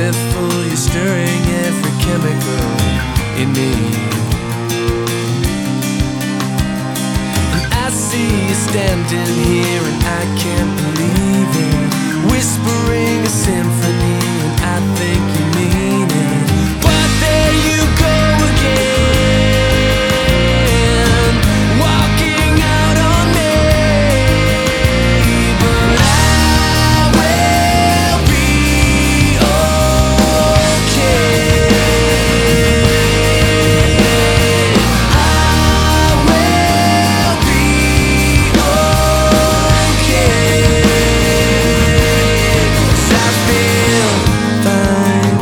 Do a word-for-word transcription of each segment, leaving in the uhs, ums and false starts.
careful, you're stirring every chemical in me. And I see you standing here and I can't believe it, whispering a symphony and I think you mean it. But there you go again, walking out on me. But I will be okay. I will be okay. 'Cause I feel fine.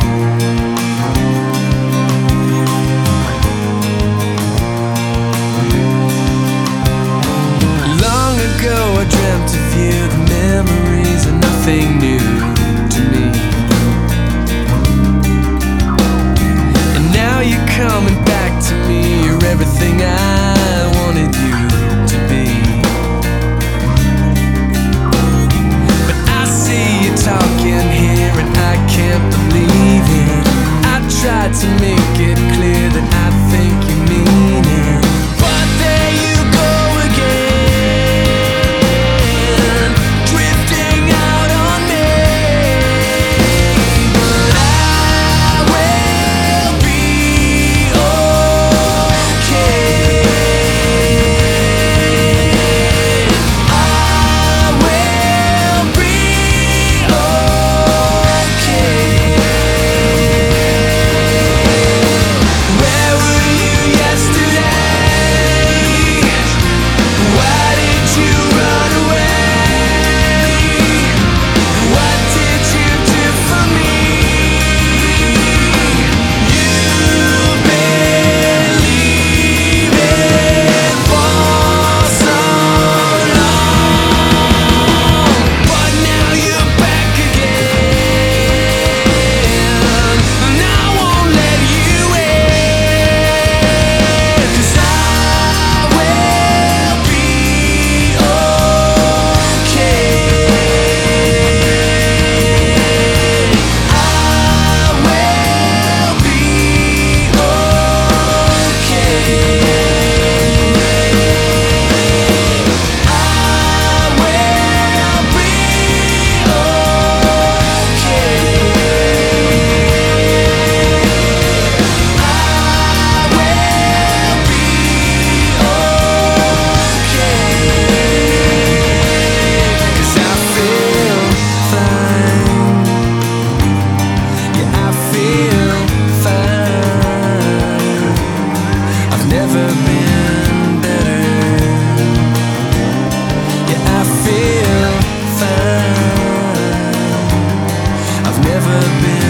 Long ago I dreamt of you, the memories are nothing new to me. And now you're coming back to me, you're everything I wanted you to be. But I see you talking here and I can't believe it. I tried to make it clear that I think you mean it. But there you go again, drifting out on me. But I will be okay. I will be okay. Where were you yesterday? Why did you run away? What did you do for me? You've been leaving for so long, but now you're back again, and I won't let you in. 'Cause I will be okay. I will be never been better. Yeah, I feel fine. I've never been